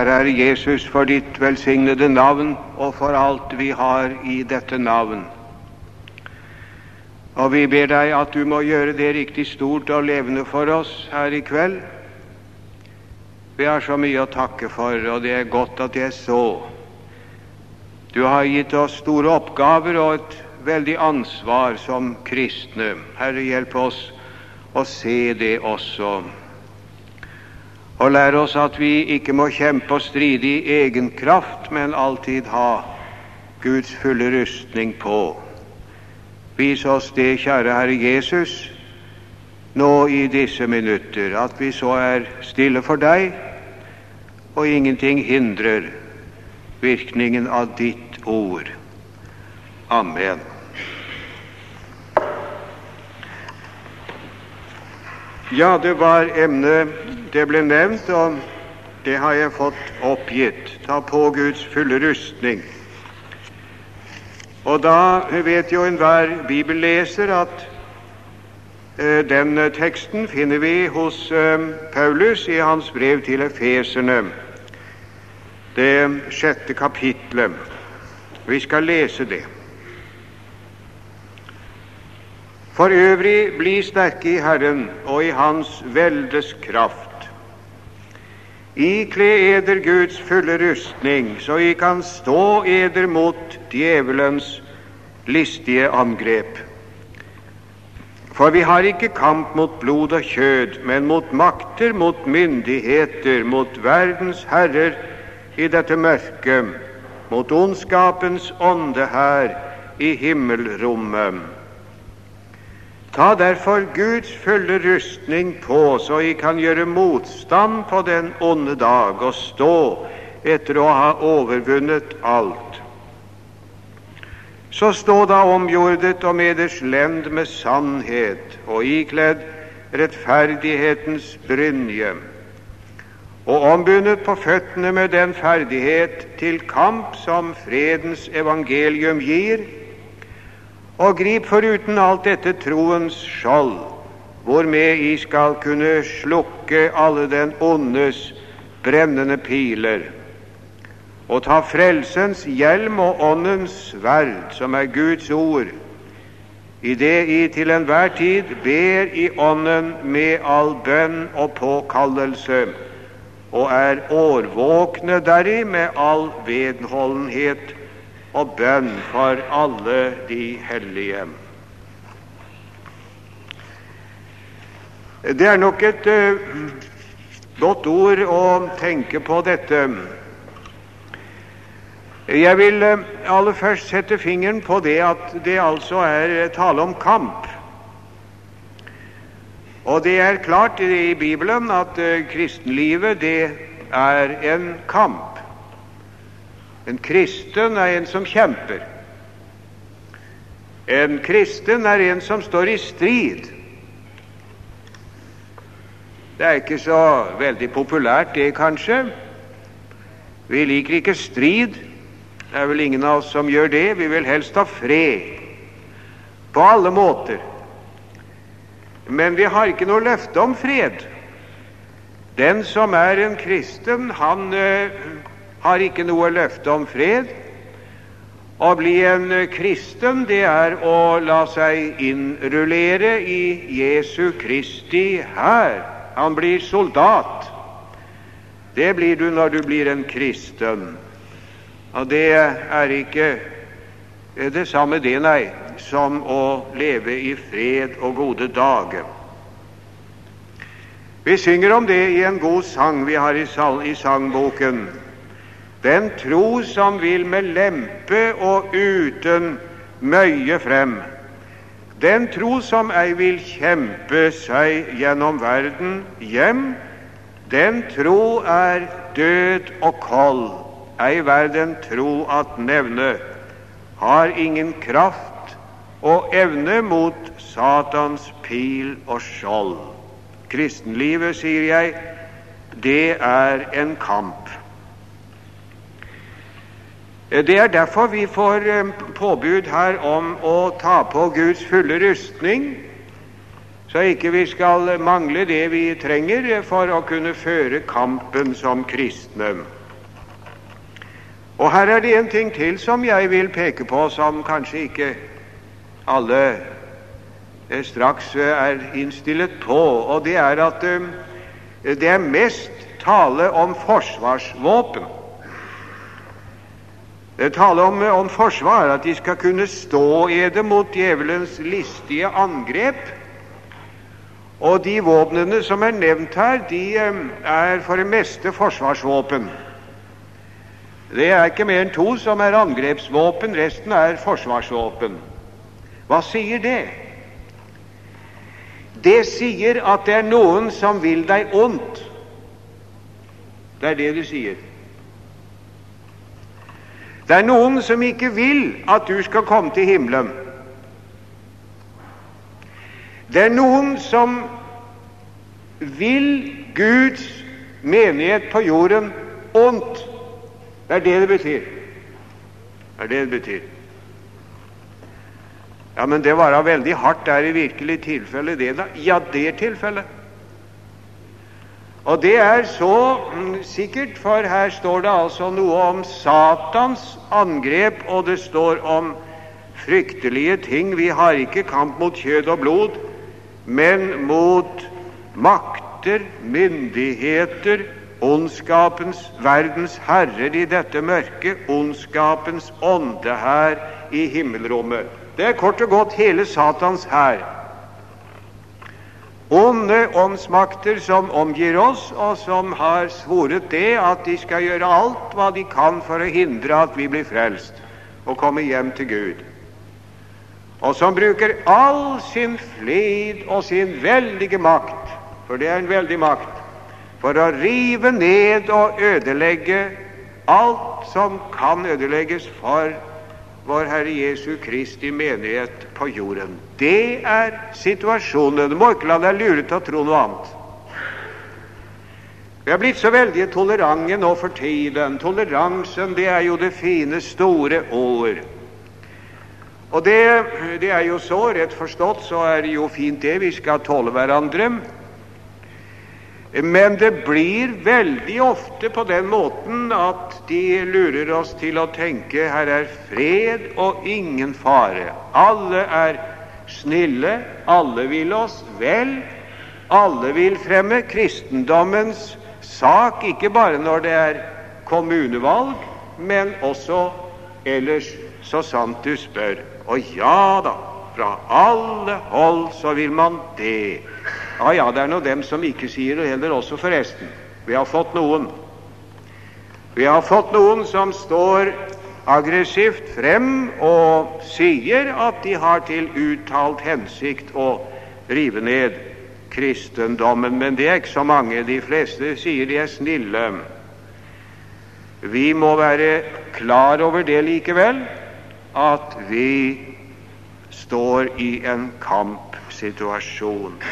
Herre Jesus, for ditt velsignede navn og for alt vi har i dette navn. Og vi ber deg at du må gjøre det riktig stort og levende for oss her i kveld. Vi har så mye å takke for, og det er godt at det er så. Du har gitt oss store oppgaver og et veldig ansvar som kristne. Herre, hjelp oss å se det også. Og lær oss at vi ikke må kjempe og stride i egen kraft, men alltid ha Guds fulle rustning på. Vis oss det, kjære Herre Jesus, nå i disse minutter, at vi så er stille for deg, og ingenting hindrer virkningen av ditt ord. Amen. Ja, det var emnet det ble nevnt, og det har jeg fått oppgitt. Ta på Guds fulle rustning. Og da vet jo enhver bibelleser at den teksten finner vi hos Paulus i hans brev til Efeserne, det 6. kapitlet. Vi skal lese det. For øvrig bli sterke i Herren og i hans veldes kraft. Ikle eder Guds fulle rustning, så I kan stå eder mot djevelens listige angrep. For vi har ikke kamp mot blod og kjød, men mot makter, mot myndigheter, mot verdens herrer i dette mørket, mot ondskapens ånde her i himmelrommet. Ta derfor Guds fulle rustning på, så I kan gjøre motstand på den onde dag og stå etter å ha overvunnet alt. Så stå da omgjordet og med eders lend med sannhet og ikledd rettferdighetens brynje, og ombundet på føttene med den ferdighet til kamp som fredens evangelium gir, og grip foruten alt dette troens skjold, hvormed I skal kunne slukke alle den ondes brennende piler, og ta frelsens hjelm og åndens sverd, som er Guds ord, i det I til enhver tid ber I ånden med all bønn og påkallelse, og er årvåkne deri med all vedholdenhet og bønn for alle de hellige. Det er nok et godt ord å tenke på dette. Jeg vil aller først sette fingeren på det at det altså er tale om kamp. Og det er klart i Bibelen at kristenlivet det er en kamp. En kristen er en som kjemper. En kristen er en som står i strid. Det er ikke så veldig populært det, kanskje. Vi liker ikke strid. Det er vel ingen av oss som gjør det. Vi vil helst ha fred på alle måter. Men vi har ikke noe løfte om fred. Den som er en kristen, han har ikke noe løfte om fred. Å bli en kristen, det er å la seg innrullere i Jesu Kristi hær. Han blir soldat. Det blir du når du blir en kristen. Og det er ikke det samme det, nei, som å leve i fred og gode dager. Vi synger om det i en god sang vi har i sangboken. Den tro som vil med lempe og uten møye frem, den tro som ei vil kjempe seg gjennom verden hjem, den tro er død og kold, ei verden tro at nevne, har ingen kraft og evne mot Satans pil og skjold. Kristenlivet, sier jeg, det er en kamp. Det er derfor vi får påbud her om å ta på Guds fulle rustning, så ikke vi skal mangle det vi trenger for å kunne føre kampen som kristne. Og her er det en ting til som jeg vil peke på, som kanskje ikke alle straks er innstillet på, og det er at det er mest tale om forsvarsvåpen. Det taler om forsvar, at de skal kunne stå i det mot djevelens listige angrep. Og de våpnene som er nevnt her, de er for det meste forsvarsvåpen. Det er ikke mer enn 2 som er angrepsvåpen, resten er forsvarsvåpen. Hva sier det? Det sier at det er noen som vil deg ondt. Det er det sier. Det er noen som ikke vil at du skal komme til himmelen. Det er noen som vil Guds menighet på jorden ondt. Det er det det betyr. Det er det det betyr. Ja, men det var da veldig hardt der i virkelig tilfelle, det da. Ja, det er tilfellet. Og det er så sikkert, for her står det altså noe om Satans angrep, og det står om fryktelige ting. Vi har ikke kamp mot kjød og blod, men mot makter, myndigheter, ondskapens, verdens herrer i dette mørke, ondskapens ånde her i himmelrommet. Det er kort og godt hele Satans hær. Onde åndsmakter som omgir oss, og som har svoret det at de skal gjøre alt hva de kan for å hindre at vi blir frelst og kommer hjem til Gud, og som bruker all sin flid og sin veldige makt, for det er en veldig makt, for å rive ned og ødelegge alt som kan ødelegges for vår Herre Jesu Kristi menighet på jorden. Det er situasjonen. Du må ikke la deg lure til å tro noe annet. Vi har blitt så veldig tolerante nå for tiden. Toleransen, det er jo det fine, store ord. Og det er jo så, rett forstått, så er det jo fint det. Vi skal tåle hverandre. Men det blir veldig ofte på den måten at de lurer oss til å tenke her er fred og ingen fare. Alle er snille, alle vil oss vel, alle vil fremme kristendommens sak, ikke bare når det er kommunevalg, men også ellers, så sant du spør. Og ja da, fra alle hold så vil man det. Ja, det er nå dem som ikke sier det heller også, forresten. Vi har fått noen. Vi har fått noen som står aggressivt frem og sier at de har til uttalt hensikt å rive ned kristendommen, men det er ikke så mange. De fleste sier de er snille. Vi må være klar over det likevel, at vi står i en kampsituasjon.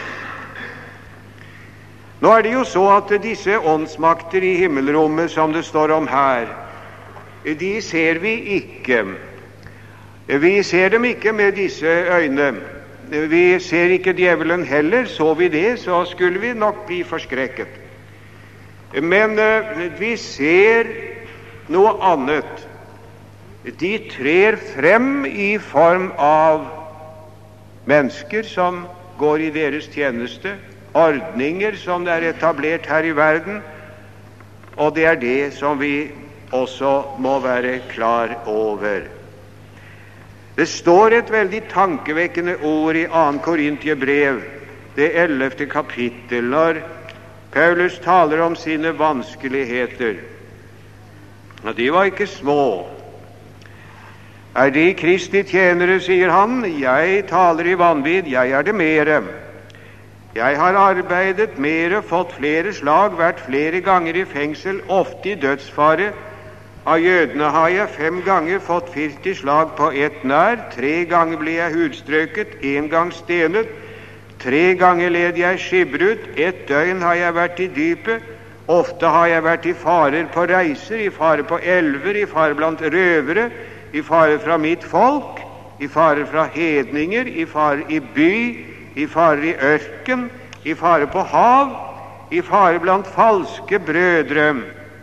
Nå er det jo så at disse åndsmakter i himmelrommet, som det står om her, de ser vi ikke. Vi ser dem ikke med disse øyne. Vi ser ikke djevelen heller. Så vi det, så skulle vi nok bli forskrekket. Men vi ser noe annet. De trer frem i form av mennesker som går i deres tjeneste, ordninger som er etablert her i verden, og det er det som vi også må være klar over. Det står et veldig tankevekkende ord i 2. Korintiebrev, det 11. kapittel, når Paulus taler om sine vanskeligheter. Og de var ikke små. Er de Kristi tjenere, sier han, jeg taler i vanvidd, jeg er det mere. Jeg har arbeidet mere, fått flere slag, vært flere ganger i fengsel, ofte i dødsfare. Av jødene har jeg 5 ganger fått 40 slag på ett nær, 3 ganger ble jeg hudstrøket, 1 gang stenet, 3 ganger led jeg skipbrudd, 1 døgn har jeg vært i dypet, ofte har jeg vært i farer på reiser, i fare på elver, i fare blant røvere, i fare fra mitt folk, i fare fra hedninger, i fare i by, i fare i ørken, i fare på hav, i fare blant falske brødre,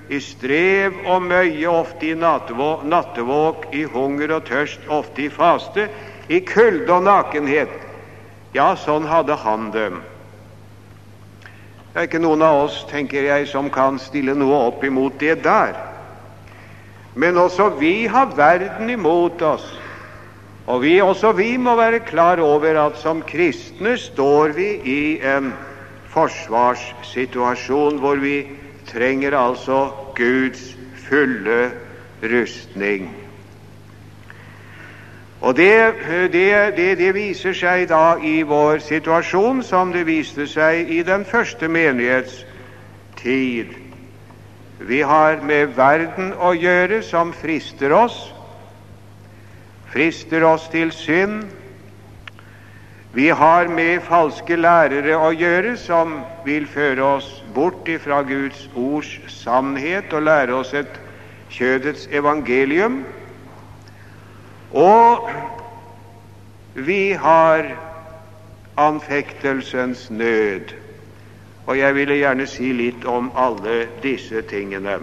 i strev og møye, ofte i nattevåk, i hunger og tørst, ofte i faste, i kulde og nakenhet. Ja, sånn hadde han det. Det er ikke noen av oss, tenker jeg, som kan stille noe opp imot det der. Men også vi har verden imot oss, og også vi må være klar over at som kristne står vi i en forsvarssituasjon hvor vi trenger altså Guds fulle rustning. Og det viser seg da i vår situasjon som det viste seg i den første menighetstid. Vi har med verden å gjøre som frister oss til synd. Vi har med falske lærere å gjøre som vil føre oss bort ifra Guds ords sannhet og lære oss et kjødets evangelium. Og vi har anfektelsens nød, og jeg ville gjerne si litt om alle disse tingene.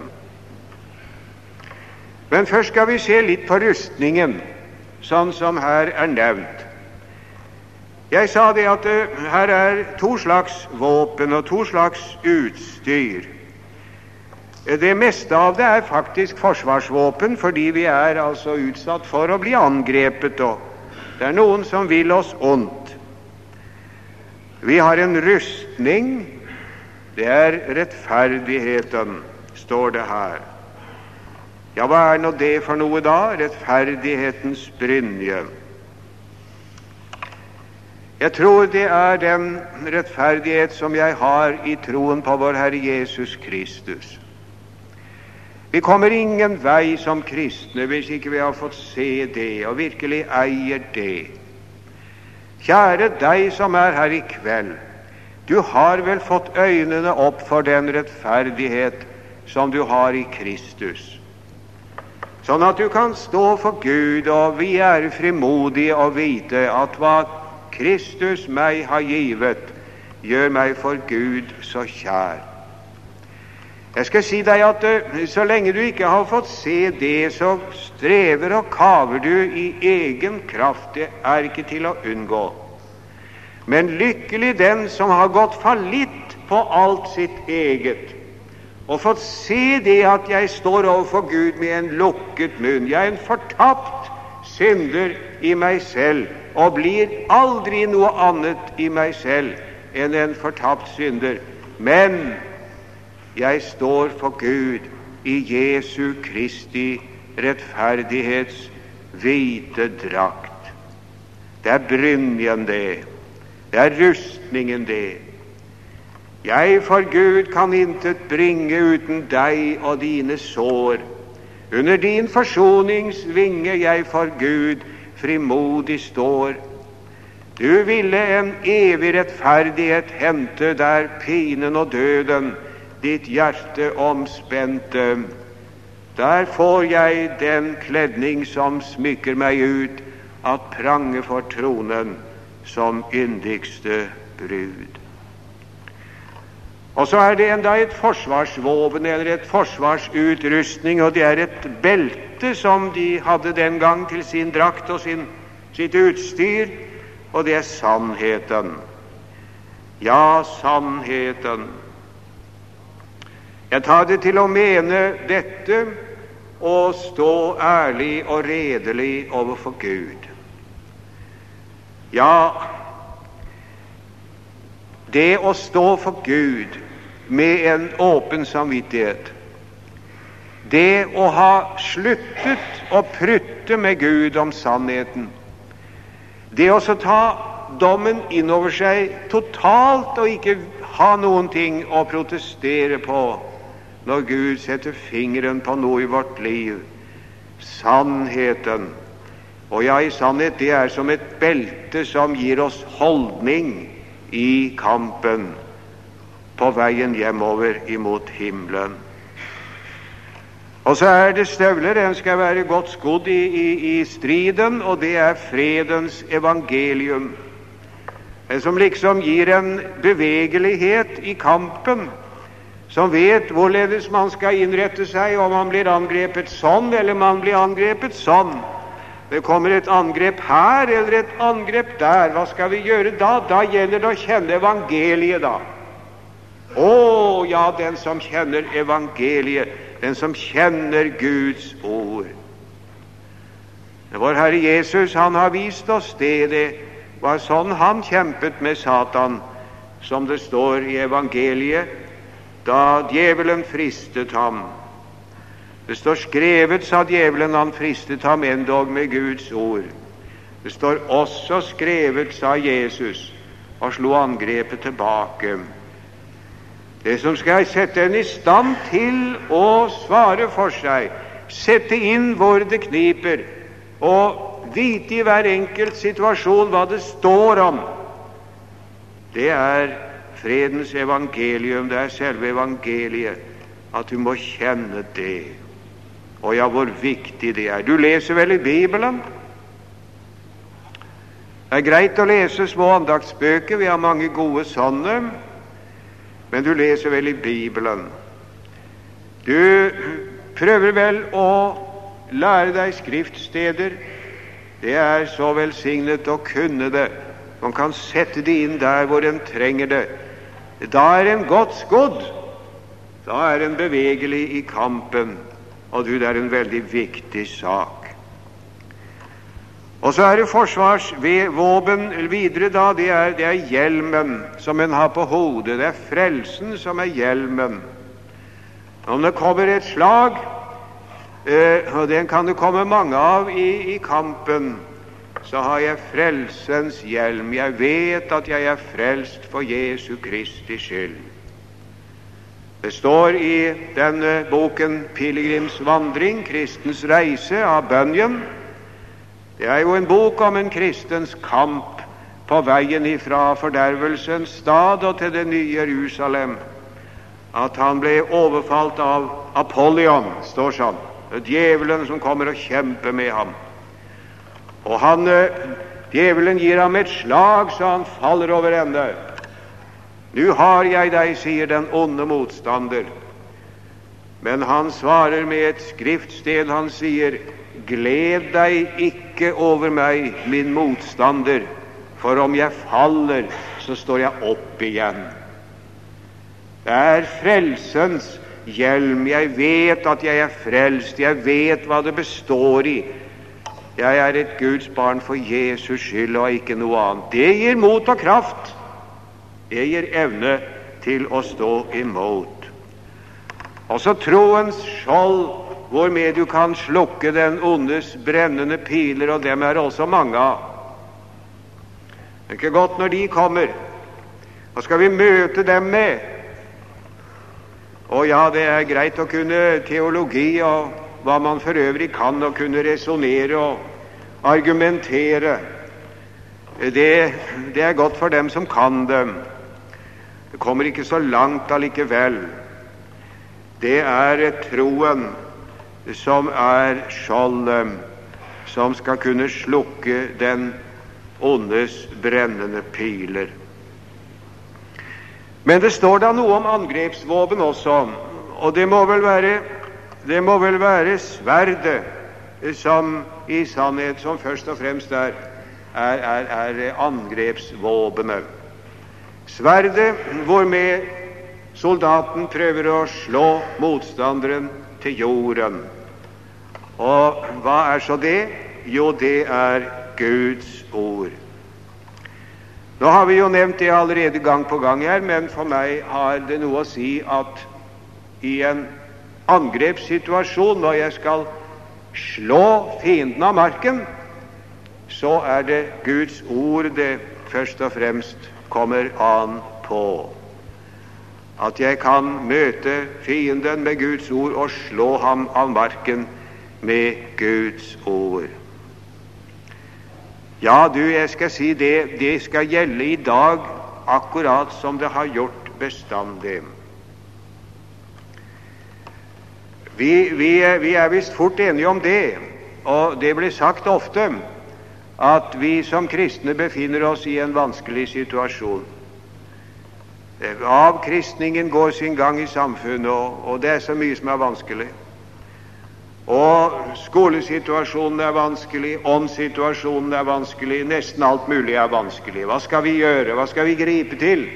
Men først skal vi se litt på rustningen, sånn som her er nevnt. Jeg sa det at her er to slags våpen og to slags utstyr. Det meste av det er faktisk forsvarsvåpen, fordi vi er altså utsatt for å bli angrepet, og det er noen som vil oss ondt. Vi har en rustning, det er rettferdigheten, står det her. Ja, hva er nå det for noe da? Rettferdighetens brynje. Jeg tror det er den rettferdighet som jeg har i troen på vår Herre Jesus Kristus. Vi kommer ingen vei som kristne hvis ikke vi har fått se det og virkelig eier det. Kjære deg som er her i kveld, du har vel fått øynene opp for den rettferdighet som du har i Kristus, sånn at du kan stå for Gud, og vi er frimodige og vite at hva Kristus meg har givet, gjør meg for Gud så kjær. Jeg skal si deg at så lenge du ikke har fått se det, så strever og kaver du i egen kraft. Det er ikke til å unngå. Men lykkelig den som har gått fallitt på alt sitt eget, og fått se det at jeg står overfor Gud med en lukket munn. Jeg er en fortapt synder i meg selv, og blir aldri noe annet i meg selv enn en fortapt synder. Men jeg står for Gud i Jesu Kristi rettferdighets hvite drakt. Det er brynjen det. Det er rustningen det. Jeg for Gud kan intet bringe uten deg og dine sår. Under din forsoningsvinge jeg for Gud frimodig står. Du ville en evig rettferdighet hente der pinen og døden ditt hjerte omspente. Der får jeg den kledning som smykker meg ut, at prange for tronen som yndigste brud. Og så er det enda et forsvarsvåpen, eller et forsvarsutrustning, og det er et belte som de hadde den gang til sin drakt og sitt utstyr, og det er sannheten. Ja, sannheten. Jeg tar det til å mene dette og stå ærlig og redelig overfor Gud. Ja, det å stå for Gud med en åpen samvittighet, det å ha sluttet å prutte med Gud om sannheten, det å så ta dommen innover seg totalt og ikke ha noen ting å protestere på når Gud setter fingeren på noe i vårt liv. Sannheten. Og ja, i sannhet, det er som et belte som gir oss holdning i kampen på veien hjemover imot himmelen. Og så er det støvler, den skal være godt skodd i striden, og det er fredens evangelium, som liksom gir en bevegelighet i kampen som vet hvorledes man skal innrette seg, om man blir angrepet sånn, eller man blir angrepet sånn. Det kommer et angrep her, eller et angrep der. Hva skal vi gjøre da? Da gjelder det å kjenne evangeliet, da. Å, ja, den som kjenner evangeliet, den som kjenner Guds ord. Vår Herre Jesus, han har vist oss det. Det var sånn han kjempet med Satan, som det står i evangeliet, da djevelen fristet ham. Det står skrevet, sa djevelen, han fristet ham endog med Guds ord. Det står også skrevet, sa Jesus, og slo angrepet tilbake. Det som skal sette en i stand til å svare for seg, sette inn hvor det kniper, og vite i hver enkelt situasjon hva det står om, det er fredens evangelium, det er selve evangeliet, at du må kjenne det. Og ja, hvor viktig det er. Du leser vel i Bibelen? Det er greit å lese små andaktsbøker, vi har mange gode sånne, men du leser vel i Bibelen. Du prøver vel å lære deg skriftsteder. Det er så velsignet å kunne det. Man kan sette det inn der hvor en trenger det. Da er en godt skodd. Da er en bevegelig i kampen. Og det er en veldig viktig sak. Og så er det forsvarsvåpen videre da, det er hjelmen som en har på hodet. Det er frelsen som er hjelmen. Om det kommer et slag, og den kan det komme mange av i kampen, så har jeg frelsens hjelm. Jeg vet at jeg er frelst for Jesu Kristi skyld. Det står i denne boken Pilegrims vandring, kristens reise av Bunyan. Det er jo en bok om en kristens kamp på veien ifra fordervelsens stad og til det nye Jerusalem. At han ble overfalt av Apollyon, står sånn. Det er djevelen som kommer og kjemper med ham. Og djevelen gir ham et slag så han faller over ende. «Nu har jeg deg», sier den onde motstander. Men han svarer med et skriftsted. Han sier, «Gled deg ikke over meg, min motstander, for om jeg faller, så står jeg opp igjen.» Det er frelsens hjelm. Jeg vet at jeg er frelst. Jeg vet hva det består i. Jeg er et Guds barn for Jesus skyld og ikke noe annet. Det gir mot og kraft. Det gir evne til å stå imot. Også troens skjold, hvormed du kan slukke den ondes brennende piler, og dem er også mange av. Det er ikke godt når de kommer. Hva skal vi møte dem med? Og ja, det er greit å kunne teologi og hva man for øvrig kan, og kunne resonere og argumentere. Det er godt for dem som kan dem. Det kommer ikke så langt allikevel. Det er troen som er skjoldet, som skal kunne slukke den ondes brennende piler. Men det står da noe om angrepsvåpen også, og det må vel være sverdet som i sannhet som først og fremst er angrepsvåpenet. Sverdet hvormed soldaten prøver å slå motstanderen til jorden. Og hva er så det? Jo, det er Guds ord. Nå har vi jo nevnt det allerede gang på gang her, men for meg har det noe å si at i en angrepssituasjon, når jeg skal slå fienden av marken, så er det Guds ord det først og fremst kommer an på. At jeg kan møte fienden med Guds ord og slå ham av marken med Guds ord. Ja, jeg skal si det skal gjelde i dag akkurat som det har gjort bestandig. Vi er visst fort enige om det, og det blir sagt ofte at vi som kristne befinner oss i en vanskelig situasjon. Avkristningen går sin gang i samfunnet, og det er så mye som er vanskelig. Og skolesituasjonen er vanskelig, åndssituasjonen er vanskelig, nesten alt mulig er vanskelig. Hva skal vi gjøre? Hva skal vi gripe til?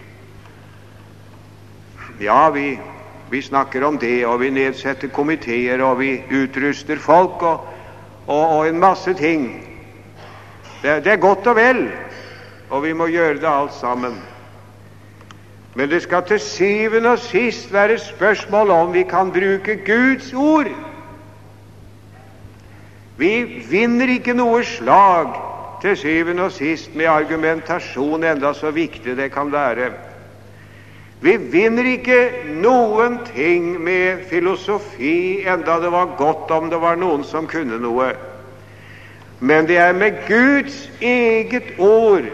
Ja, vi snakker om det, og vi nedsetter komiteer, og vi utruster folk, og en masse ting. Det er godt og vel, og vi må gjøre det alt sammen. Men det skal til syvende og sist være spørsmål om vi kan bruke Guds ord. Vi vinner ikke noe slag til syvende og sist med argumentasjon, enda så viktig det kan være. Vi vinner ikke noen ting med filosofi, enda det var godt om det var noen som kunne noe. Men det er med Guds eget ord.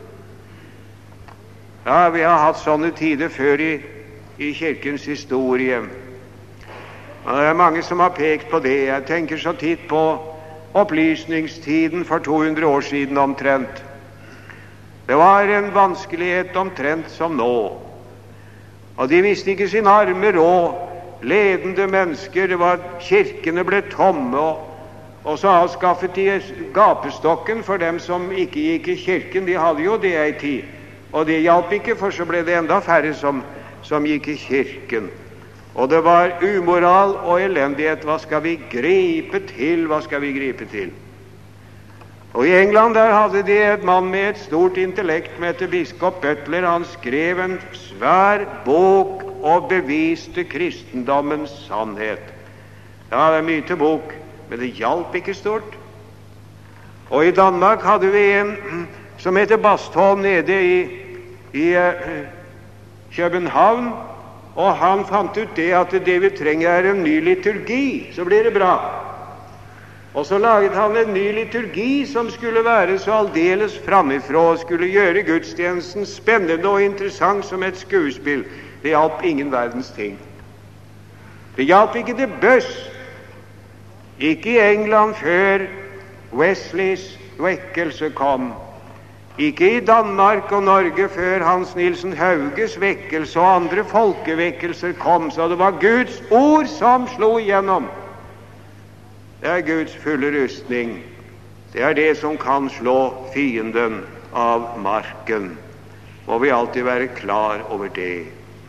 Ja, vi har hatt sånne tider før i kirkens historie. Og det er mange som har pekt på det. Jeg tenker så titt på opplysningstiden for 200 år siden omtrent. Det var en vanskelighet omtrent som nå. Og de visste ikke sin arme råd, ledende mennesker. Det var kirkene ble tomme, og så avskaffet de gapestokken for dem som ikke gikk i kirken. De hadde jo det en tid, og det hjalp ikke, for så ble det enda færre som gikk i kirken. Og det var umoral og elendighet. Hva skal vi gripe til? Hva skal vi gripe til? Og i England der hadde de en mann med et stort intellekt som heter biskop Butler. Han skrev en svær bok og beviste kristendommens sannhet. Ja, det er mye til bok, men det hjalp ikke stort. Og i Danmark hadde vi en som heter Bastholm nede i København, og han fant ut det at det vi trenger er en ny liturgi, så blir det bra. Og så laget han en ny liturgi som skulle være så aldeles framifrå og skulle gjøre gudstjenesten spennende og interessant som et skuespill. Det hjalp ingen verdens ting. Det hjalp ikke det bøss. Ikke i England før Wesleys vekkelse kom. Ikke i Danmark og Norge før Hans Nielsen Hauges vekkelse og andre folkevekkelser kom. Så det var Guds ord som slo igjennom. Det er Guds fulle rustning. Det er det som kan slå fienden av marken. Må vi alltid være klar over det.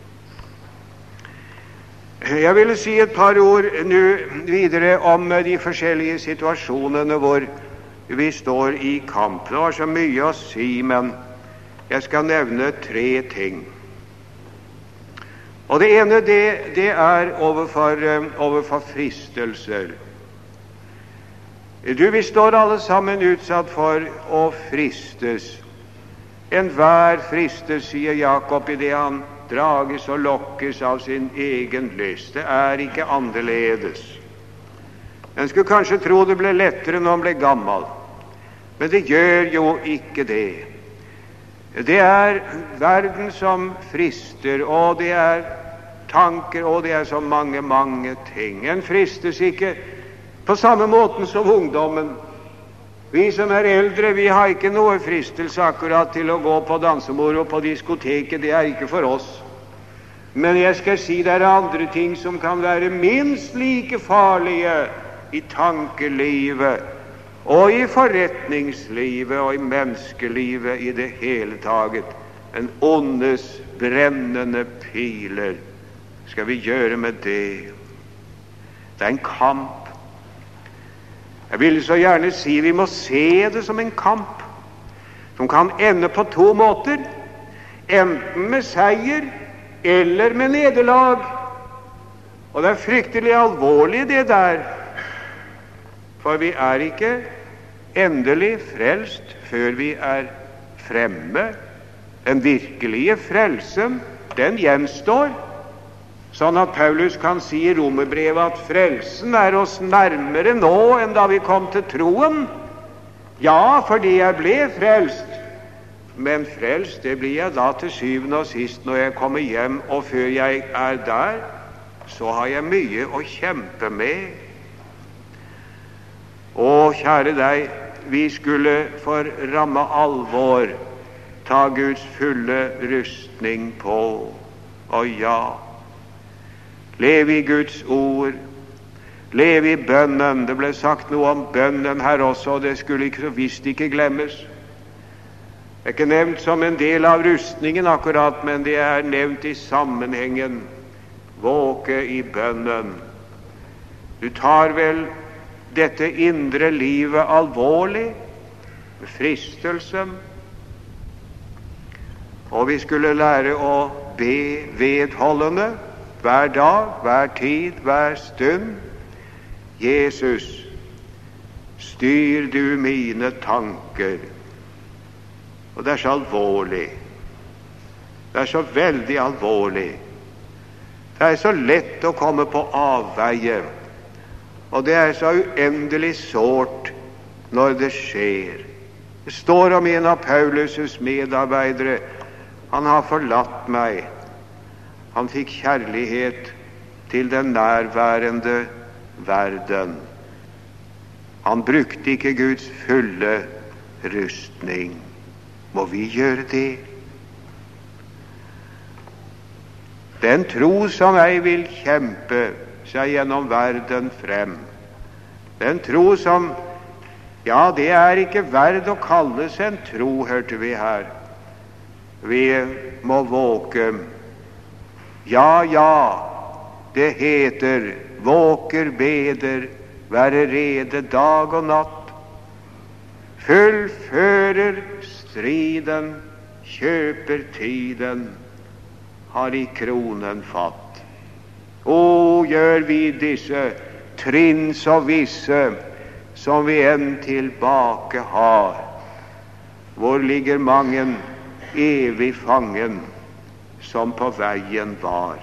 Jeg ville si et par ord nå videre om de forskjellige situasjonene hvor vi står i kamp. Det var så mye å si, men jeg skal nevne 3 ting. Og det ene, det er overfor fristelser. Vi står alle sammen utsatt for å fristes. Enhver fristes, sier Jakob, i det han drages og lokkes av sin egen lyst. Det er ikke annerledes. En skulle kanskje tro det ble lettere når en ble gammel, men det gjør jo ikke det. Det er verden som frister, og det er tanker, og det er så mange, mange ting. En fristes ikke på samme måten som ungdommen. Vi som er eldre, vi har ikke noe fristelse akkurat til å gå på dansemoro på diskoteket. Det er ikke for oss. Men jeg skal si det er andre ting som kan være minst like farlige i tankelivet og i forretningslivet og i menneskelivet i det hele taget. En ondes brennende piler. Skal vi gjøre med det? Det er en kamp. Jeg vil så gjerne si vi må se det som en kamp som kan ende på 2 måter, enten med seier eller med nederlag. Og det er fryktelig alvorlig det der, for vi er ikke endelig frelst før vi er fremme. Den virkelige frelsen, den gjenstår. Sånn at Paulus kan si i Romerbrevet at frelsen er oss nærmere nå enn da vi kom til troen. Ja, fordi jeg ble frelst. Men frelst, det blir jeg da til syvende og sist når jeg kommer hjem, og før jeg er der, så har jeg mye å kjempe med. Å, kjære deg, vi skulle for ramme alvor ta Guds fulle rustning på. Og ja, lev i Guds ord, lev i bønnen. Det ble sagt noe om bønnen her også, og det skulle ikke så visst ikke glemmes. Det er ikke nevnt som en del av rustningen akkurat, men det er nevnt i sammenhengen. Våke i bønnen. Du tar vel dette indre livet alvorlig, med fristelsen, og vi skulle lære å be vedholdende hver dag, hver tid, hver stund. Jesus, styr du mine tanker. Og det er så alvorlig. Det er så veldig alvorlig. Det er så lett å komme på avveie, og det er så uendelig sårt når det skjer. Det står om en av Paulus' medarbeidere. Han har forlatt meg. Han fikk kjærlighet til den nærværende verden. Han brukte ikke Guds fulle rustning. Må vi gjøre det? Den tro som ei vil kjempe seg gjennom verden frem, den tro som, ja, det er ikke verd å kalles en tro, hørte vi her. Vi må våke. Ja, det heter, våker, beder, være rede dag og natt, fullfører striden, kjøper tiden, har i kronen fatt. Gjør vi disse trinn så visse som vi enn tilbake har, hvor ligger mangen evig fangen som på veien var.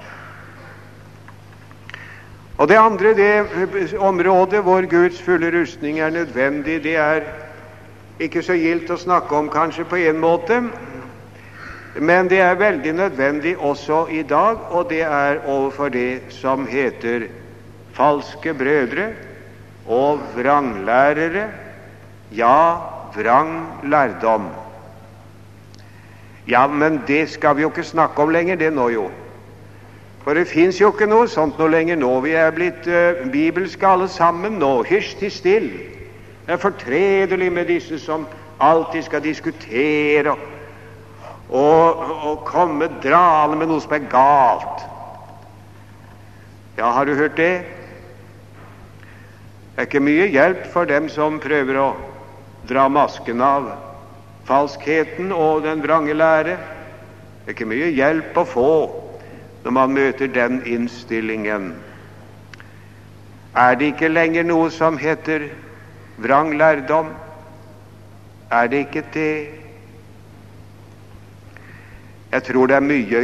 Og det andre, det området hvor Guds fulle rustning er nødvendig, det er ikke så gildt å snakke om kanskje på en måte, men det er veldig nødvendig også i dag, og det er overfor det som heter falske brødre og vranglærere, ja, vranglærdom. Ja, men det skal vi jo ikke snakke om lenger, det nå jo. For det fins jo ikke noe sånt noe lenger nå. Vi er blitt bibelske alle sammen nå. Hysj til still. Det er fortredelig med disse som alltid skal diskutere og komme drale med noe som er galt. Ja, har du hørt det? Det er ikke mye hjelp for dem som prøver å dra masken av falskheten og den vrange lære. Det er ikke mye hjelp å få når man møter den innstillingen. Er det ikke lenger noe som heter vrang lærdom? Er det ikke det? Jeg tror det er mye,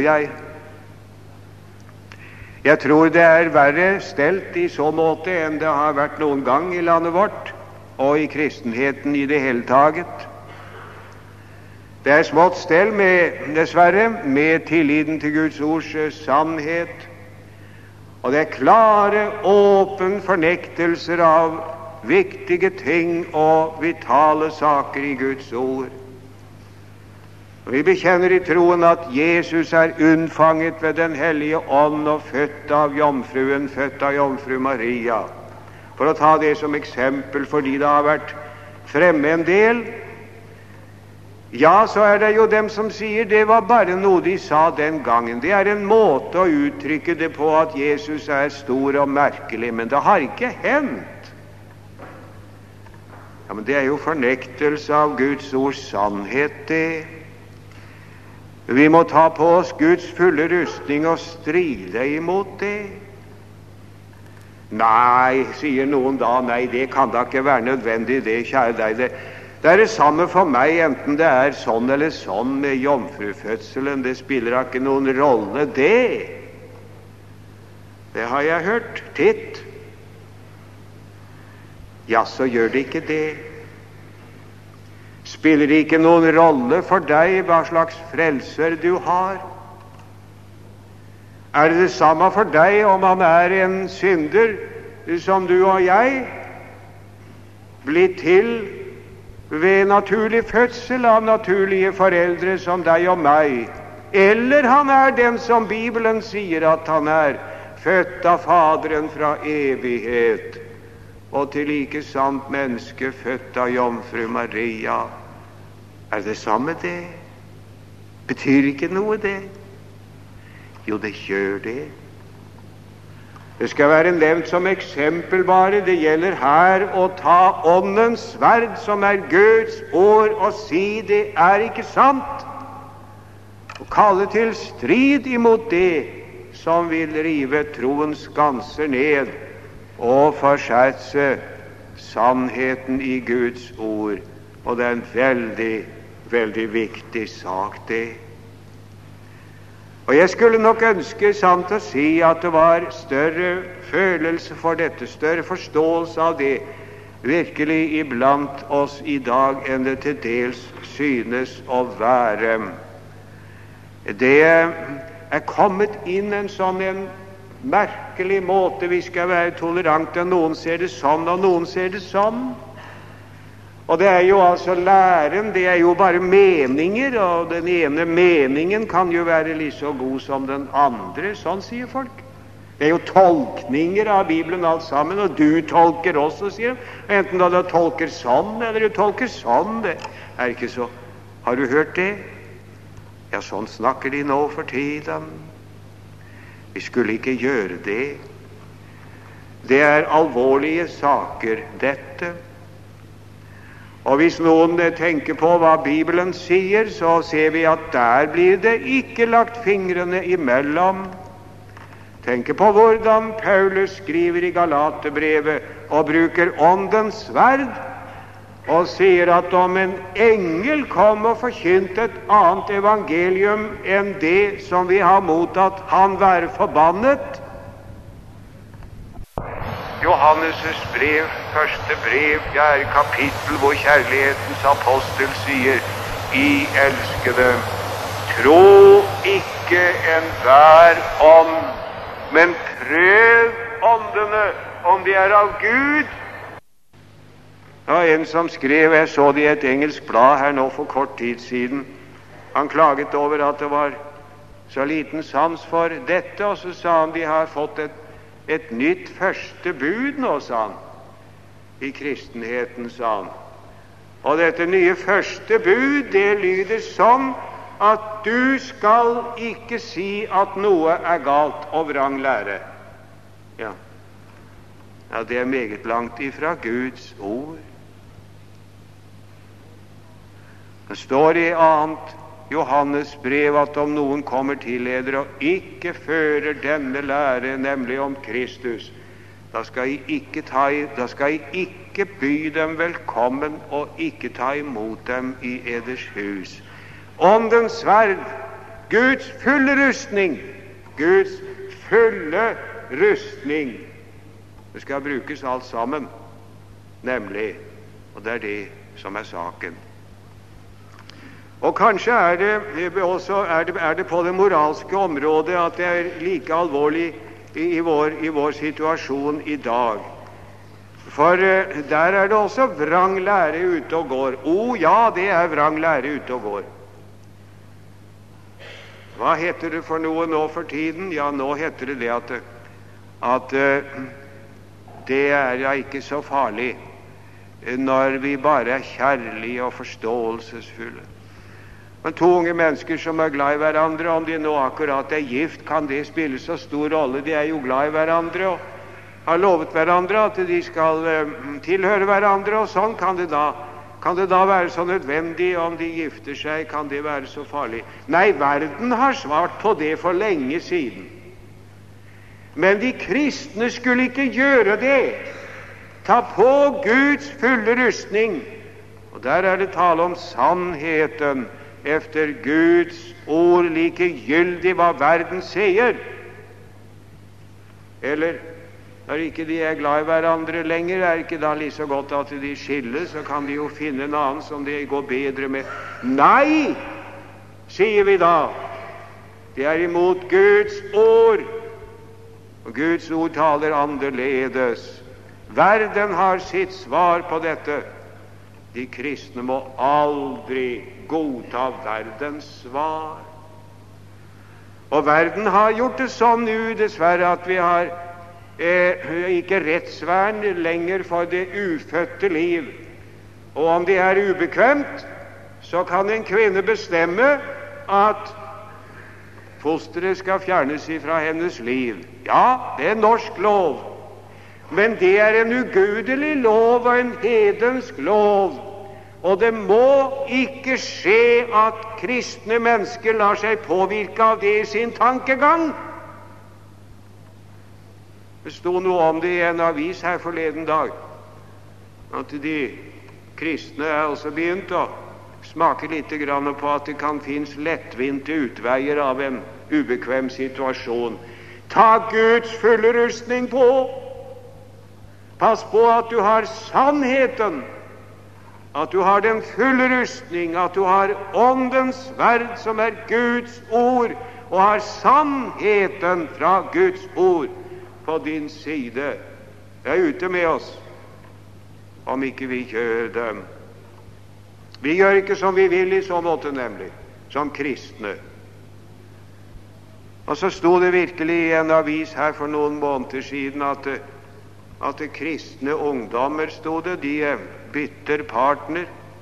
Jeg tror det er verre stelt i så måte enn det har vært noen gang i landet vårt, og i kristenheten i det hele taget. Det er smått stell med, dessverre, med tilliten til Guds ords sannhet, og det er klare, åpen fornektelser av viktige ting og vitale saker i Guds ord. Vi bekjenner i troen at Jesus er unnfanget ved Den hellige ånd og født av jomfruen, født av jomfru Maria. For å ta det som eksempel, fordi det har vært fremme en del, ja, så er det jo dem som sier det var bare noe de sa den gangen. Det er en måte å uttrykke det på, at Jesus er stor og merkelig, men det har ikke hendt. Ja, men det er jo fornektelse av Guds ords sannhet, det. Vi må ta på oss Guds fulle rustning og stride imot det. Nei, sier noen da, nei, det kan da ikke være nødvendig, det, kjære deg. Det er det samme for meg, enten det er sånn eller sånn med jomfrufødselen. Det spiller da ikke noen rolle, det. Det har jeg hørt titt. Ja, så gjør det ikke det. Spiller det ikke noen rolle for deg hva slags frelser du har? Er det det samme for deg om han er en synder som du og jeg, blitt til ved naturlig fødsel av naturlige foreldre som deg og meg, eller han er den som Bibelen sier at han er, født av Faderen fra evighet, og til like sant menneske, født av jomfru Maria. Er det samme det? Betyr ikke noe det? Jo, det gjør det. Det skal være nevnt som eksempel bare. Det gjelder her å ta åndens sverd, som er Guds ord, og si det er ikke sant, og kalle til strid imot det som vil rive troens skanser ned og forsetse sannheten i Guds ord. Og det er en veldig, veldig viktig sak, det. Og jeg skulle nok ønske, sant å si, at det var større følelse for dette, større forståelse av det, virkelig iblant oss i dag, enn det til dels synes å være. Det er kommet inn en sånn en merkelig måte. Vi skal være tolerante. Noen ser det sånn, og noen ser det sånn. Og det er jo altså læren, det er jo bare meninger, og den ene meningen kan jo være like så god som den andre. Sånn sier folk. Det er jo tolkninger av Bibelen alt sammen, og du tolker også, sier de. Enten da du tolker sånn, eller du tolker sånn. Det er ikke så. Har du hørt det? Ja, sånn snakker de nå for tiden. Vi skulle ikke gjøre det. Det er alvorlige saker, dette. Og hvis noen tenker på hva Bibelen sier, så ser vi at der blir det ikke lagt fingrene imellom. Tenk på hvordan Paulus skriver i Galaterbrevet og bruker åndens sverd, og sier at om en engel kom og forkynte et annet evangelium enn det som vi har mottatt, han være forbannet. Johannes' brev, første brev, 4. kapittel, hvor kjærlighetens apostel sier: I elskede, tro ikke enhver ånd, men prøv åndene, om de er av Gud. Det var en som skrev, jeg så det i et engelsk blad her nå for kort tid siden. Han klaget over at det var så liten sans for dette, og så sa han de har fått et nytt første bud nå, sa han, i kristenheten, sa han. Og dette nye første bud, det lyder sånn at du skal ikke si at noe er galt og vrang lære. Ja, det er meget langt ifra Guds ord. Det står i 2. Johannes brev at om noen kommer til eder og ikke fører denne lære, nemlig om Kristus, da skal jeg ikke by dem velkommen og ikke ta imot dem i eders hus. Åndens sverd, Guds fulle rustning, Guds fulle rustning, det skal brukes alt sammen, nemlig, og det er det som er saken. Og kanskje er det på det moralske området at det er like alvorlig i vår situasjon i dag. For der er det også vrang lære ute og går. Ja, det er vrang lære ute og går. Hva heter det for noe nå for tiden? Ja, nå heter det at det er ja ikke så farlig når vi bare er kjærlige og forståelsesfulle. Men to unge mennesker som er glad i hverandre, om de nå akkurat er gift, kan det spille så stor rolle. De er jo glad i hverandre og har lovet hverandre at de skal tilhøre hverandre, og sånn kan det da være så nødvendig om de gifter seg, kan det være så farlig? Nei, verden har svart på det for lenge siden. Men de kristne skulle ikke gjøre det. Ta på Guds fulle rustning, og der er det tale om sannheten efter Guds ord, likegyldig hva verden sier. Eller når ikke de er glad i hverandre lenger, er ikke da like så godt at de skilles, så kan de jo finne en annen som det går bedre med. Nei, sier vi da, de er imot Guds ord, og Guds ord taler annerledes. Verden har sitt svar på dette. De kristne må aldri godta verdens svar. Og verden har gjort det sånn nå, dessverre, at vi har ikke rettsvern lenger for det ufødte liv. Og om det er ubekvemt, så kan en kvinne bestemme at fosteret skal fjernes fra hennes liv. Ja, det er norsk lov, men det er en ugudelig lov og en hedensk lov, og det må ikke skje at kristne mennesker lar seg påvirke av det i sin tankegang. Det sto noe om det i en avis her forleden dag, at de kristne er også begynt å smake litt på at det kan finnes lettvinte utveier av en ubekvem situasjon. Ta Guds fulle rustning på. Pass på at du har sannheten, at du har den fulle rustning, at du har åndens sverd, som er Guds ord, og har sannheten fra Guds ord på din side. Det er ute med oss om ikke vi gjør dem. Vi gjør ikke som vi vil i så måte, nemlig, som kristne. Og så sto det virkelig i en avis her for noen måneder siden at det kristne ungdommer, sto det, de bytter partner.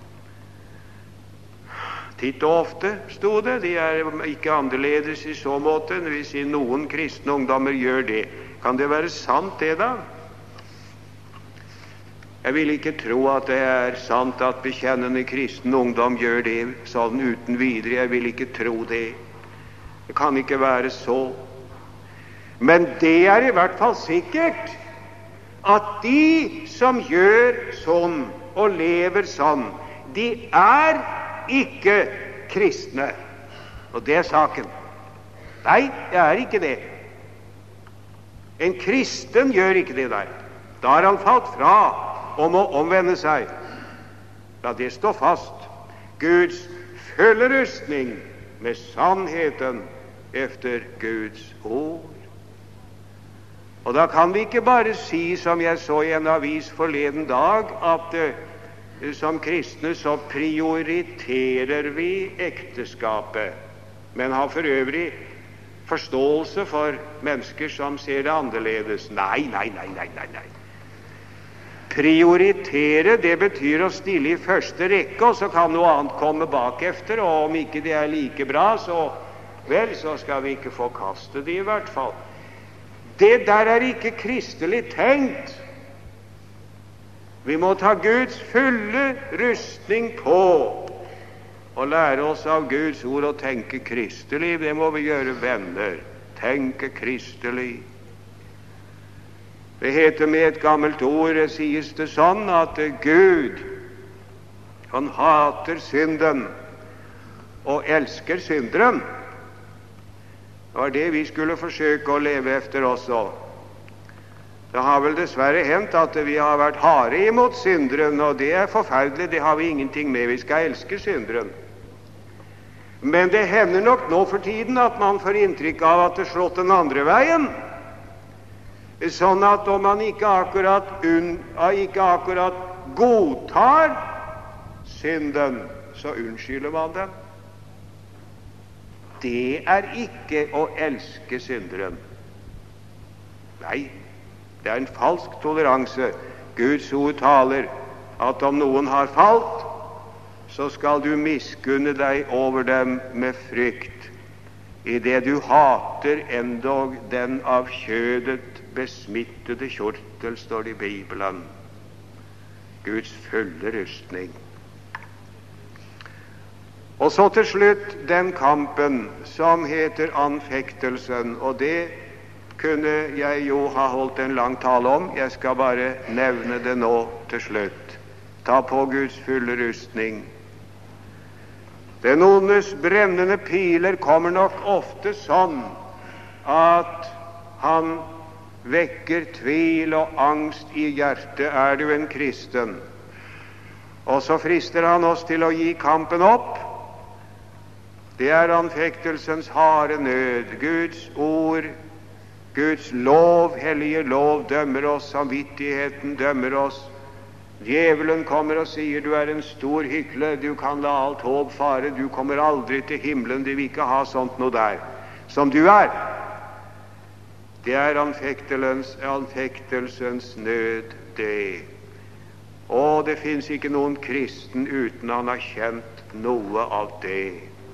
Titt og ofte, sto det. De er ikke annerledes i så måte. Det vil si noen kristne ungdommer gjør det. Kan det være sant, det da? Jeg vil ikke tro at det er sant at bekjennende kristen ungdom gjør det sånn uten videre. Jeg vil ikke tro det. Det kan ikke være så. Men det er i hvert fall sikkert at de som gjør sånn og lever sånn, de er ikke kristne. Og det er saken. Nei, det er ikke det. En kristen gjør ikke det der. Da har han falt fra og må omvende seg. La det stå fast. Guds fulle rustning med sannheten efter Guds ord. Og da kan vi ikke bare si, som jeg så i en avis forleden dag, at som kristne så prioriterer vi ekteskapet, men har for øvrig forståelse for mennesker som ser det annerledes. Nei. Prioritere, det betyr å stille i første rekke, og så kan noe annet komme bakefter, og om ikke det er like bra, så skal vi ikke forkaste det i hvert fall. Det der er ikke kristelig tenkt. Vi må ta Guds fulle rustning på og lære oss av Guds ord å tenke kristelig. Det må vi gjøre, venner. Tenke kristelig. Det heter med et gammelt ord, sies det sånn, at Gud, han hater synden og elsker synderen. Det var det vi skulle forsøke å leve efter også. Det har vel dessverre hendt at vi har vært harde imot synderen, og det er forferdelig, det har vi ingenting med. Vi skal elske synderen. Men det hender nok nå for tiden at man får inntrykk av at det slått den andre veien. Sånn at om man ikke akkurat godtar synden, så unnskylder man den. Det er ikke å elske synderen. Nei, det er en falsk toleranse. Guds ord taler at om noen har falt, så skal du miskunne deg over dem med frykt, i det du hater endog den av kjødet besmittede kjortel, står det i Bibelen. Guds fulle rustning. Og så til slutt den kampen som heter anfektelsen, og det kunne jeg jo ha holdt en lang tale om. Jeg skal bare nevne det nå til slutt. Ta på Guds fulle rustning. Den ondes brennende piler kommer nok ofte sånn at han vekker tvil og angst i hjertet. Er du en kristen? Og så frister han oss til å gi kampen opp. Det er anfektelsens harde nød. Guds ord, Guds lov, hellige lov, dømmer oss, samvittigheten dømmer oss. Djevelen kommer og sier, du er en stor hykler, du kan la alt håp fare, du kommer aldri til himmelen, de vil ikke ha sånt noe der som du er. Det er anfektelsens nød, det. Og det finnes ikke noen kristen uten han har kjent noe av det.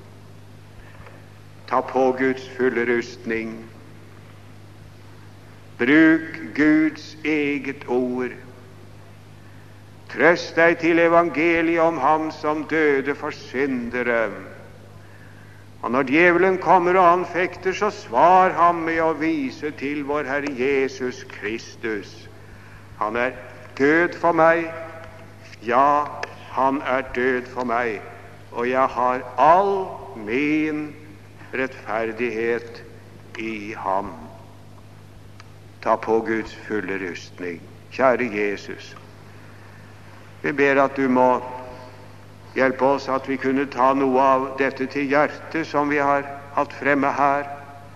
Ta på Guds fulle rustning. Bruk Guds eget ord. Trøst deg til evangeliet om ham som døde for syndere. Og når djevelen kommer og anfekter, så svar ham med å vise til vår Herre Jesus Kristus. Han er død for meg. Ja, han er død for meg, og jeg har all min rettferdighet i ham. Ta på Guds fulle rustning. Kjære Jesus, vi ber at du må hjelpe oss at vi kunne ta noe av dette til hjertet som vi har hatt fremme her.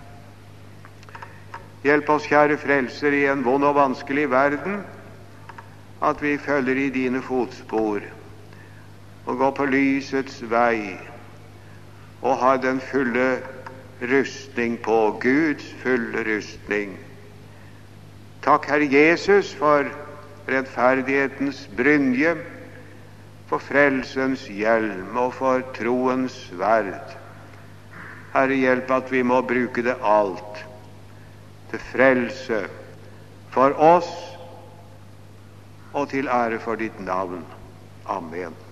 Hjelp oss, kjære Frelser, i en vond og vanskelig verden, at vi følger i dine fotspor og går på lysets vei og har den fulle rustning på, Guds fulle rustning. Takk, Herre Jesus, for rettferdighetens brynje, for frelsens hjelm og for troens sverd. Herre, hjelp at vi må bruke det alt til frelse for oss og til ære for ditt navn. Amen.